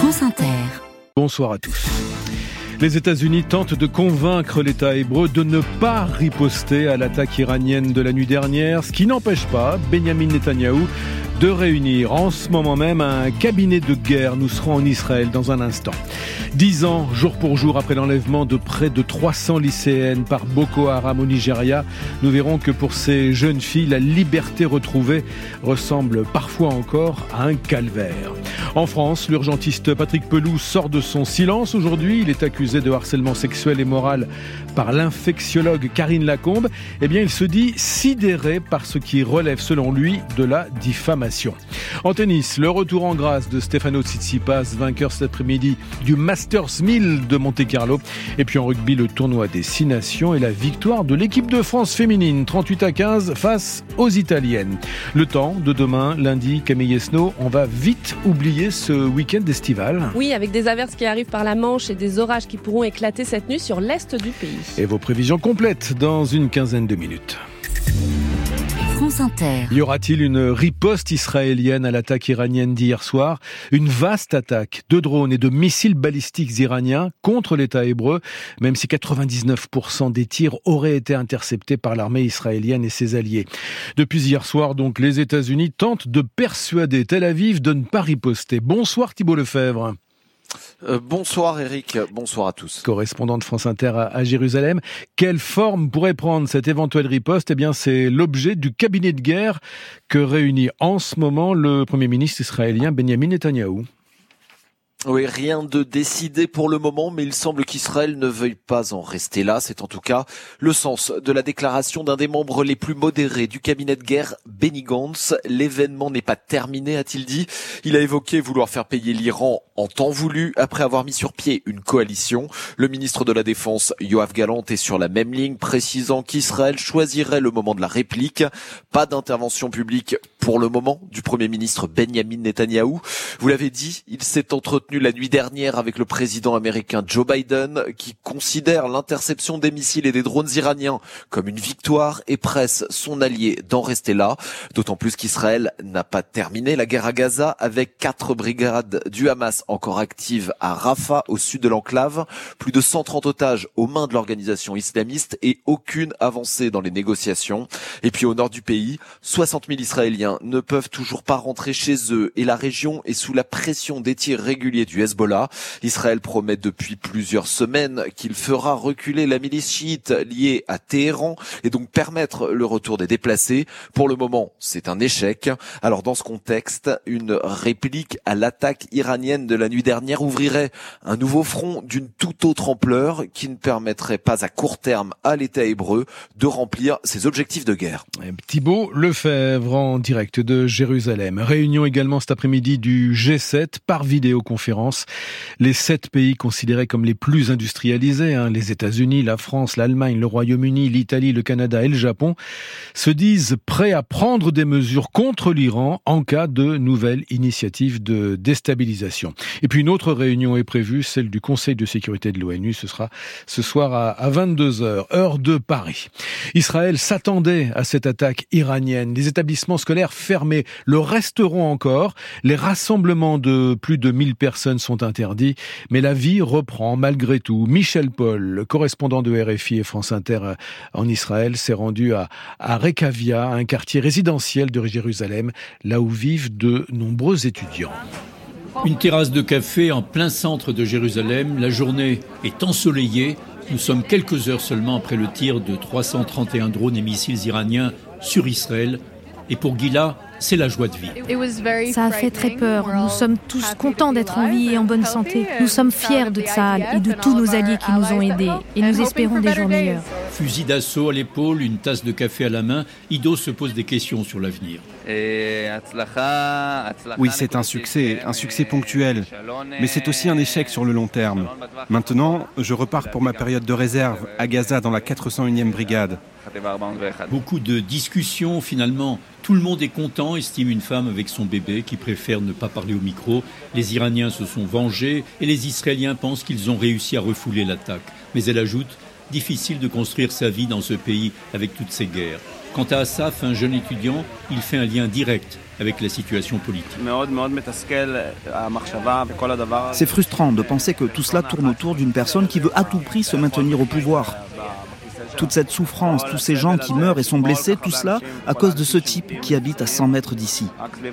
France Inter. Bonsoir à tous. Les États-Unis tentent de convaincre l'État hébreu de ne pas riposter à l'attaque iranienne de la nuit dernière, ce qui n'empêche pas Benyamin Netanyahou de réunir en ce moment même un cabinet de guerre. Nous serons en Israël dans un instant. 10 ans, jour pour jour, après l'enlèvement de près de 300 lycéennes par Boko Haram au Nigeria, nous verrons que pour ces jeunes filles, la liberté retrouvée ressemble parfois encore à un calvaire. En France, l'urgentiste Patrick Pelloux sort de son silence aujourd'hui. Il est accusé de harcèlement sexuel et moral par l'infectiologue Karine Lacombe. Eh bien, il se dit sidéré par ce qui relève, selon lui, de la diffamation. En tennis, le retour en grâce de Stefano Tsitsipas, vainqueur cet après-midi du Masters 1000 de Monte-Carlo. Et puis en rugby, le tournoi des 6 nations et la victoire de l'équipe de France féminine, 38-15 face aux Italiennes. Le temps de demain, lundi, Camille Esnault, on va vite oublier ce week-end estival. Oui, avec des averses qui arrivent par la Manche et des orages qui pourront éclater cette nuit sur l'est du pays. Et vos prévisions complètes dans une quinzaine de minutes. France Inter. Y aura-t-il une riposte israélienne à l'attaque iranienne d'hier soir? Une vaste attaque de drones et de missiles balistiques iraniens contre l'État hébreu, même si 99% des tirs auraient été interceptés par l'armée israélienne et ses alliés. Depuis hier soir, donc, les États-Unis tentent de persuader Tel Aviv de ne pas riposter. Bonsoir Thibault Lefebvre. Bonsoir Eric, bonsoir à tous. Correspondant de France Inter à Jérusalem. Quelle forme pourrait prendre cette éventuelle riposte? Eh bien, c'est l'objet du cabinet de guerre que réunit en ce moment le Premier ministre israélien Benyamin Netanyahou. Oui, rien de décidé pour le moment, mais il semble qu'Israël ne veuille pas en rester là. C'est en tout cas le sens de la déclaration d'un des membres les plus modérés du cabinet de guerre, Benny Gantz. L'événement n'est pas terminé, a-t-il dit. Il a évoqué vouloir faire payer l'Iran en temps voulu après avoir mis sur pied une coalition. Le ministre de la Défense, Yoav Gallant, est sur la même ligne, précisant qu'Israël choisirait le moment de la réplique. Pas d'intervention publique pour le moment du Premier ministre Benyamin Netanyahou. Vous l'avez dit, il s'est entretenu la nuit dernière avec le président américain Joe Biden, qui considère l'interception des missiles et des drones iraniens comme une victoire et presse son allié d'en rester là. D'autant plus qu'Israël n'a pas terminé la guerre à Gaza, avec 4 brigades du Hamas encore actives à Rafah, au sud de l'enclave, plus de 130 otages aux mains de l'organisation islamiste et aucune avancée dans les négociations. Et puis au nord du pays, 60 000 Israéliens ne peuvent toujours pas rentrer chez eux et la région est sous la pression des tirs réguliers du Hezbollah. Israël promet depuis plusieurs semaines qu'il fera reculer la milice chiite liée à Téhéran et donc permettre le retour des déplacés. Pour le moment, c'est un échec. Alors dans ce contexte, une réplique à l'attaque iranienne de la nuit dernière ouvrirait un nouveau front d'une toute autre ampleur qui ne permettrait pas à court terme à l'État hébreu de remplir ses objectifs de guerre. Thibault Lefebvre en direct de Jérusalem. Réunion également cet après-midi du G7 par vidéoconférence. Les 7 pays considérés comme les plus industrialisés, les États-Unis, la France, l'Allemagne, le Royaume-Uni, l'Italie, le Canada et le Japon, se disent prêts à prendre des mesures contre l'Iran en cas de nouvelles initiatives de déstabilisation. Et puis une autre réunion est prévue, celle du Conseil de sécurité de l'ONU. Ce sera ce soir à 22h, heure de Paris. Israël s'attendait à cette attaque iranienne. Les établissements scolaires fermés le resteront encore. Les rassemblements de plus de 1000 personnes sont interdits, mais la vie reprend malgré tout. Michel Paul, le correspondant de RFI et France Inter en Israël, s'est rendu à Rekavia, un quartier résidentiel de Jérusalem, là où vivent de nombreux étudiants. Une terrasse de café en plein centre de Jérusalem. La journée est ensoleillée. Nous sommes quelques heures seulement après le tir de 331 drones et missiles iraniens sur Israël. Et pour Gila, c'est la joie de vivre. Ça a fait très peur. Nous sommes tous contents d'être en vie et en bonne santé. Nous sommes fiers de Tsahal et de tous nos alliés qui nous ont aidés. Et nous espérons des jours meilleurs. Fusil d'assaut à l'épaule, une tasse de café à la main, Ido se pose des questions sur l'avenir. Oui, c'est un succès ponctuel, mais c'est aussi un échec sur le long terme. Maintenant, je repars pour ma période de réserve à Gaza dans la 401e brigade. Beaucoup de discussions finalement. Tout le monde est content, estime une femme avec son bébé qui préfère ne pas parler au micro. Les Iraniens se sont vengés et les Israéliens pensent qu'ils ont réussi à refouler l'attaque. Mais elle ajoute, difficile de construire sa vie dans ce pays avec toutes ces guerres. Quant à Asaf, un jeune étudiant, il fait un lien direct avec la situation politique. C'est frustrant de penser que tout cela tourne autour d'une personne qui veut à tout prix se maintenir au pouvoir. Toute cette souffrance, tous ces gens qui meurent et sont blessés, tout cela à cause de ce type qui habite à 100 mètres d'ici.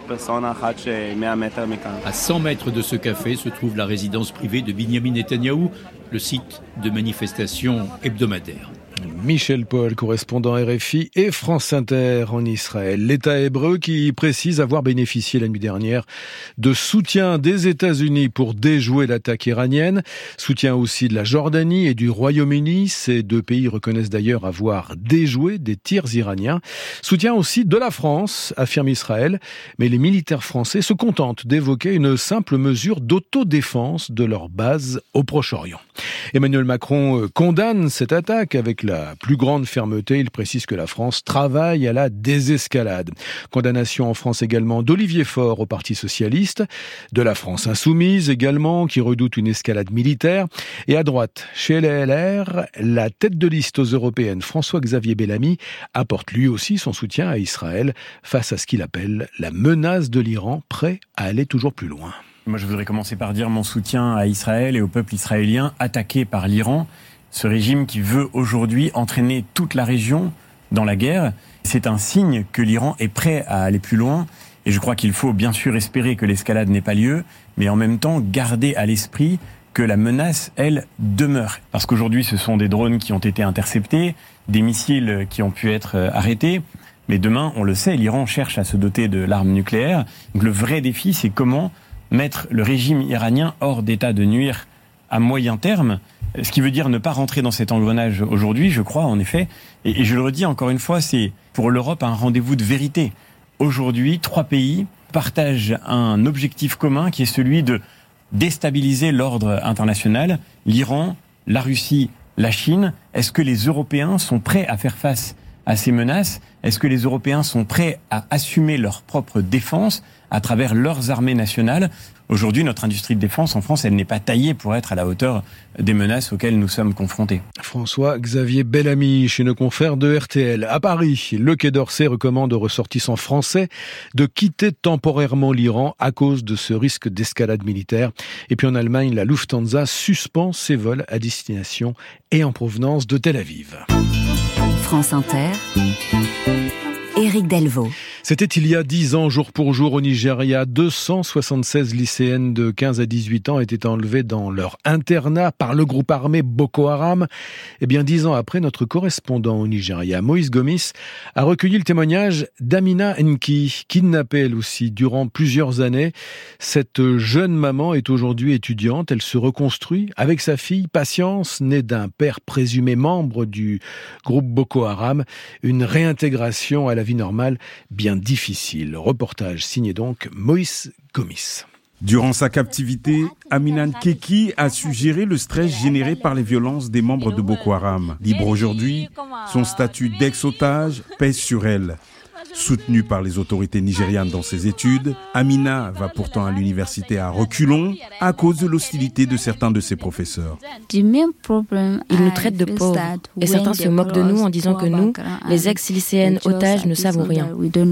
À 100 mètres de ce café se trouve la résidence privée de Benyamin Netanyahou, le site de manifestations hebdomadaires. Michel Paul, correspondant RFI et France Inter en Israël. L'État hébreu qui précise avoir bénéficié la nuit dernière de soutien des États-Unis pour déjouer l'attaque iranienne. Soutien aussi de la Jordanie et du Royaume-Uni. Ces deux pays reconnaissent d'ailleurs avoir déjoué des tirs iraniens. Soutien aussi de la France, affirme Israël. Mais les militaires français se contentent d'évoquer une simple mesure d'autodéfense de leur base au Proche-Orient. Emmanuel Macron condamne cette attaque avec la plus grande fermeté. Il précise que la France travaille à la désescalade. Condamnation en France également d'Olivier Faure au Parti socialiste, de la France insoumise également, qui redoute une escalade militaire. Et à droite, chez les LR, la tête de liste aux européennes, François-Xavier Bellamy, apporte lui aussi son soutien à Israël face à ce qu'il appelle la menace de l'Iran, prêt à aller toujours plus loin. Moi, je voudrais commencer par dire mon soutien à Israël et au peuple israélien attaqué par l'Iran. Ce régime qui veut aujourd'hui entraîner toute la région dans la guerre. C'est un signe que l'Iran est prêt à aller plus loin. Et je crois qu'il faut bien sûr espérer que l'escalade n'ait pas lieu, mais en même temps garder à l'esprit que la menace, elle, demeure. Parce qu'aujourd'hui, ce sont des drones qui ont été interceptés, des missiles qui ont pu être arrêtés. Mais demain, on le sait, l'Iran cherche à se doter de l'arme nucléaire. Donc le vrai défi, c'est comment mettre le régime iranien hors d'état de nuire à moyen terme, ce qui veut dire ne pas rentrer dans cet engrenage aujourd'hui, je crois, en effet. Et je le redis encore une fois, c'est pour l'Europe un rendez-vous de vérité. Aujourd'hui, 3 pays partagent un objectif commun qui est celui de déstabiliser l'ordre international. L'Iran, la Russie, la Chine. Est-ce que les Européens sont prêts à faire face à ces menaces? Est-ce que les Européens sont prêts à assumer leur propre défense à travers leurs armées nationales? Aujourd'hui, notre industrie de défense en France, elle n'est pas taillée pour être à la hauteur des menaces auxquelles nous sommes confrontés. François-Xavier Bellamy, chez nos confrères de RTL. À Paris, le Quai d'Orsay recommande aux ressortissants français de quitter temporairement l'Iran à cause de ce risque d'escalade militaire. Et puis en Allemagne, la Lufthansa suspend ses vols à destination et en provenance de Tel Aviv. France Inter, Éric Delvaux. C'était il y a 10 ans, jour pour jour, au Nigeria. 276 lycéennes de 15 à 18 ans étaient enlevées dans leur internat par le groupe armé Boko Haram. Eh bien, 10 ans après, notre correspondant au Nigeria, Moïse Gomis, a recueilli le témoignage d'Amina Nki, kidnappée elle aussi durant plusieurs années. Cette jeune maman est aujourd'hui étudiante. Elle se reconstruit avec sa fille Patience, née d'un père présumé membre du groupe Boko Haram. Une réintégration à la vie normale bien difficile. Reportage signé donc Moïse Gomis. Durant sa captivité, Amina Nkeki a su gérer le stress généré par les violences des membres de Boko Haram. Libre aujourd'hui, son statut d'ex-otage pèse sur elle. Soutenue par les autorités nigérianes dans ses études, Amina va pourtant à l'université à reculons à cause de l'hostilité de certains de ses professeurs. Ils nous traitent de pauvres et certains se moquent de nous en disant que nous, les ex-lycéennes otages, ne savons rien.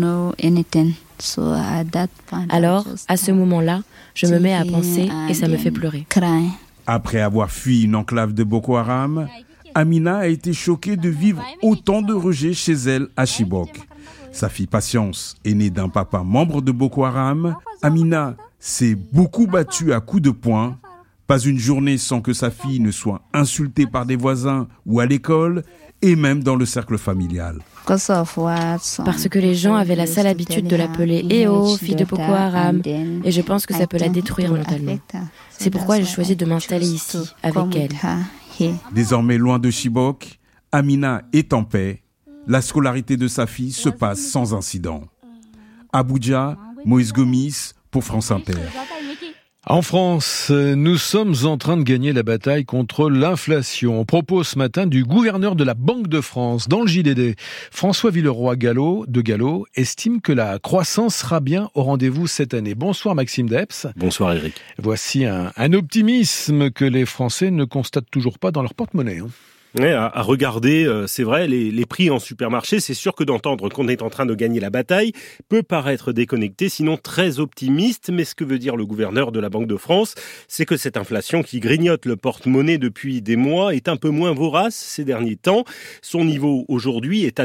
Alors, à ce moment-là, je me mets à penser et ça me fait pleurer. Après avoir fui une enclave de Boko Haram, Amina a été choquée de vivre autant de rejet chez elle à Chibok. Sa fille Patience est née d'un papa membre de Boko Haram. Amina s'est beaucoup battue à coups de poing. Pas une journée sans que sa fille ne soit insultée par des voisins ou à l'école et même dans le cercle familial. Parce que les gens avaient la sale habitude de l'appeler « Eh oh, fille de Boko Haram » et je pense que ça peut la détruire mentalement. C'est pourquoi j'ai choisi de m'installer ici, avec elle. Désormais loin de Chibok, Amina est en paix. La scolarité de sa fille se passe sans incident. Abuja, Moïse Gomis pour France Inter. En France, nous sommes en train de gagner la bataille contre l'inflation. On propose ce matin du gouverneur de la Banque de France dans le JDD. François Villeroy-Gallo estime que la croissance sera bien au rendez-vous cette année. Bonsoir Maxime Depps. Bonsoir Eric. Voici un optimisme que les Français ne constatent toujours pas dans leur porte-monnaie. Ouais, à regarder, c'est vrai, les prix en supermarché, c'est sûr que d'entendre qu'on est en train de gagner la bataille peut paraître déconnecté, sinon très optimiste. Mais ce que veut dire le gouverneur de la Banque de France, c'est que cette inflation qui grignote le porte-monnaie depuis des mois est un peu moins vorace ces derniers temps. Son niveau aujourd'hui est à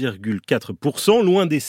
2,4%, loin des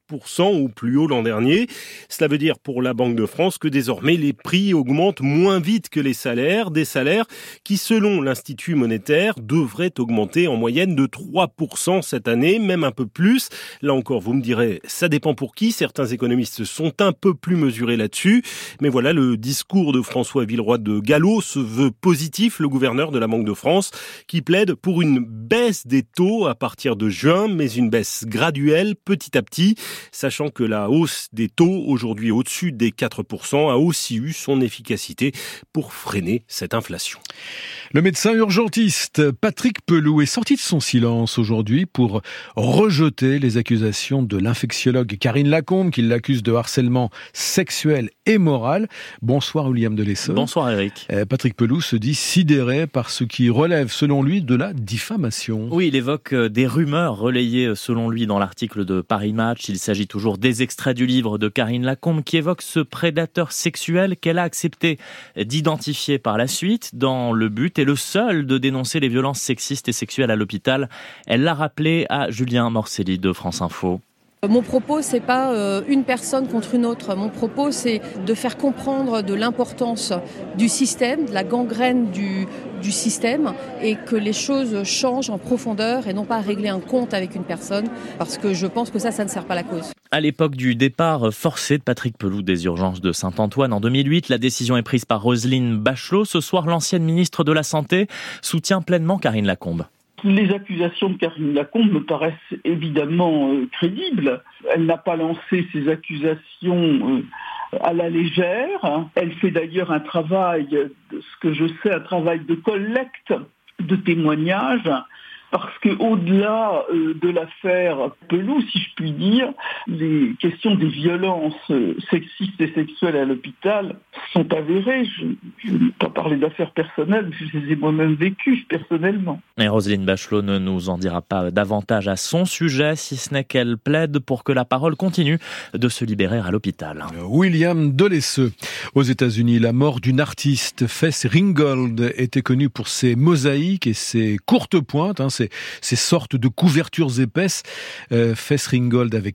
7% ou plus haut l'an dernier. Cela veut dire pour la Banque de France que désormais les prix augmentent moins vite que les salaires, des salaires qui, selon l'Institut monétaire, devrait augmenter en moyenne de 3% cette année, même un peu plus. Là encore, vous me direz, ça dépend pour qui. Certains économistes sont un peu plus mesurés là-dessus. Mais voilà, le discours de François Villeroy de Galhau se veut positif, le gouverneur de la Banque de France, qui plaide pour une baisse des taux à partir de juin, mais une baisse graduelle, petit à petit, sachant que la hausse des taux, aujourd'hui au-dessus des 4%, a aussi eu son efficacité pour freiner cette inflation. Le médecin urgentiste Patrick Pelloux est sorti de son silence aujourd'hui pour rejeter les accusations de l'infectiologue Karine Lacombe, qui l'accuse de harcèlement sexuel et moral. Bonsoir William Delesseux. Bonsoir Eric. Patrick Pelloux se dit sidéré par ce qui relève selon lui de la diffamation. Oui, il évoque des rumeurs relayées selon lui dans l'article de Paris Match. Il s'agit toujours des extraits du livre de Karine Lacombe qui évoque ce prédateur sexuel qu'elle a accepté d'identifier par la suite dans le but et le seul de dénoncer les violences sexistes et sexuelles à l'hôpital. Elle l'a rappelé à Julien Morcelli de France Info. Mon propos, c'est pas une personne contre une autre. Mon propos, c'est de faire comprendre de l'importance du système, de la gangrène du système, et que les choses changent en profondeur et non pas régler un compte avec une personne, parce que je pense que ça ne sert pas la cause. À l'époque du départ forcé de Patrick Pelloux des urgences de Saint-Antoine en 2008, la décision est prise par Roselyne Bachelot. Ce soir, l'ancienne ministre de la Santé soutient pleinement Karine Lacombe. Les accusations de Karine Lacombe me paraissent évidemment crédibles. Elle n'a pas lancé ces accusations à la légère. Elle fait d'ailleurs un travail, de ce que je sais, un travail de collecte de témoignages. Parce que au-delà de l'affaire Pelloux, si je puis dire, les questions des violences sexistes et sexuelles à l'hôpital sont avérées. Je ne vais pas parler d'affaires personnelles, je les ai moi-même vécues personnellement. Et Roselyne Bachelot ne nous en dira pas davantage à son sujet, si ce n'est qu'elle plaide pour que la parole continue de se libérer à l'hôpital. William Delesseux. Aux États-Unis, la mort d'une artiste, Fess Ringgold, était connue pour ses mosaïques et ses courtes pointes, ces sortes de couvertures épaisses. Fess Ringgold avait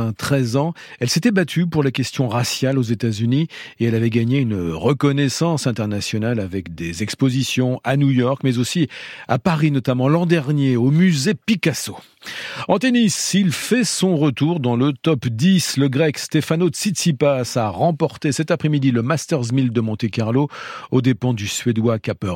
93 ans. Elle s'était battue pour la question raciale aux États-Unis et elle avait gagné une reconnaissance internationale avec des expositions à New York, mais aussi à Paris, notamment l'an dernier, au musée Picasso. En tennis, il fait son retour dans le top 10. Le grec Stefanos Tsitsipas a remporté cet après-midi le Masters 1000 de Monte-Carlo aux dépens du Suédois Casper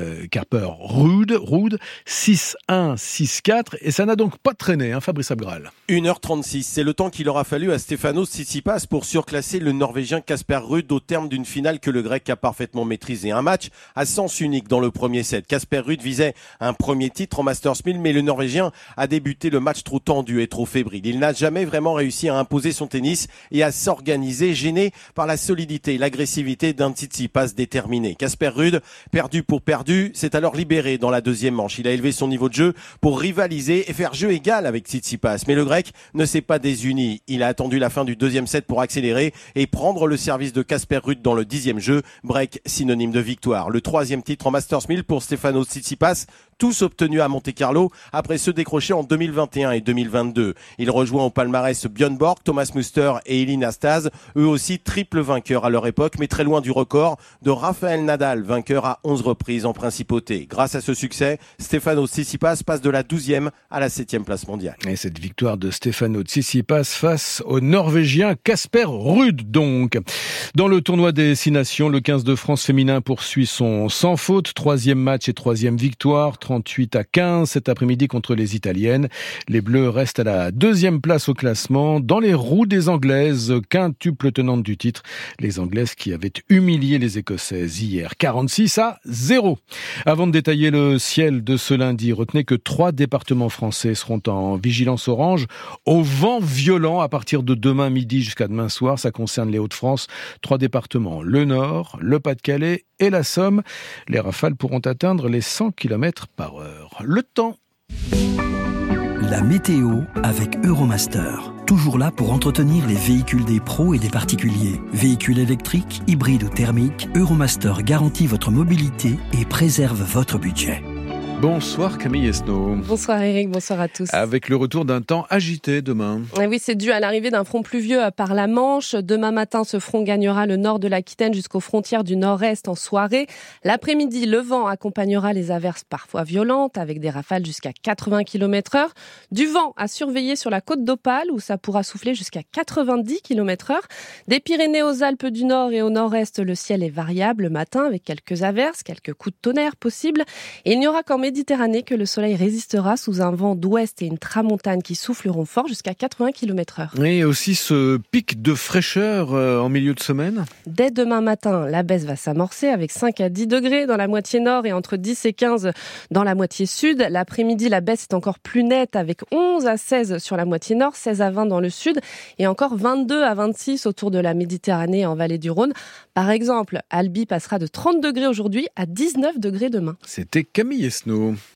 Ruud. 6-1, 6-4, et ça n'a donc pas traîné, Fabrice Abgral. 1h36, c'est le temps qu'il aura fallu à Stefanos Tsitsipas pour surclasser le Norvégien Casper Ruud au terme d'une finale que le Grec a parfaitement maîtrisée. Un match à sens unique dans le premier set. Casper Ruud visait un premier titre en Masters 1000, mais le Norvégien a débuté le match trop tendu et trop fébrile. Il n'a jamais vraiment réussi à imposer son tennis et à s'organiser, gêné par la solidité et l'agressivité d'un Tsitsipas déterminé. Casper Ruud, perdu pour perdu, s'est alors libéré dans la deuxième manche. Il a élevé son niveau de jeu pour rivaliser et faire jeu égal avec Tsitsipas. Mais le Grec ne s'est pas désuni. Il a attendu la fin du deuxième set pour accélérer et prendre le service de Casper Ruud dans le 10e jeu. Break synonyme de victoire. Le 3e titre en Masters 1000 pour Stefanos Tsitsipas, tous obtenus à Monte-Carlo après ceux décrochés en 2021 et 2022. Il rejoint au palmarès Björn Borg, Thomas Muster et Elin Astaz, eux aussi triple vainqueurs à leur époque, mais très loin du record de Rafael Nadal, vainqueur à 11 reprises en principauté. Grâce à ce succès, Stefanos Tsitsipas passe de la 12e à la 7e place mondiale. Et cette victoire de Stefanos Tsitsipas face au Norvégien Casper Ruud donc. Dans le tournoi des 6 nations, le 15 de France féminin poursuit son sans faute. 3e match et 3e victoire, 38-15 cet après-midi contre les Italiennes. Les Bleus restent à la 2e place au classement, dans les roues des Anglaises, quintuple tenante du titre. Les Anglaises qui avaient humilié les Écossaises hier, 46-0. Avant de détailler le ciel de ce lundi, retenez que 3 départements français seront en vigilance orange au vent violent à partir de demain midi jusqu'à demain soir. Ça concerne les Hauts-de-France, 3 départements, le Nord, le Pas-de-Calais et la Somme. Les rafales pourront atteindre les 100 km/h. Le temps. La météo avec Euromaster. Toujours là pour entretenir les véhicules des pros et des particuliers. Véhicules électriques, hybrides ou thermiques, Euromaster garantit votre mobilité et préserve votre budget. Bonsoir Camille Esnault. Bonsoir Eric, bonsoir à tous. Avec le retour d'un temps agité demain. Et oui, c'est dû à l'arrivée d'un front pluvieux par la Manche. Demain matin, ce front gagnera le nord de l'Aquitaine jusqu'aux frontières du nord-est en soirée. L'après-midi, le vent accompagnera les averses parfois violentes avec des rafales jusqu'à 80 km/h. Du vent à surveiller sur la côte d'Opale où ça pourra souffler jusqu'à 90 km/h. Des Pyrénées aux Alpes du Nord et au nord-est, le ciel est variable le matin avec quelques averses, quelques coups de tonnerre possibles. Et il n'y aura qu'en Méditerranée que le soleil résistera sous un vent d'ouest et une tramontane qui souffleront fort jusqu'à 80 km/h. Et aussi ce pic de fraîcheur en milieu de semaine. Dès demain matin, la baisse va s'amorcer avec 5 à 10 degrés dans la moitié nord et entre 10 et 15 dans la moitié sud. L'après-midi, la baisse est encore plus nette avec 11 à 16 sur la moitié nord, 16 à 20 dans le sud et encore 22 à 26 autour de la Méditerranée et en vallée du Rhône. Par exemple, Albi passera de 30 degrés aujourd'hui à 19 degrés demain. C'était Camille Esnault.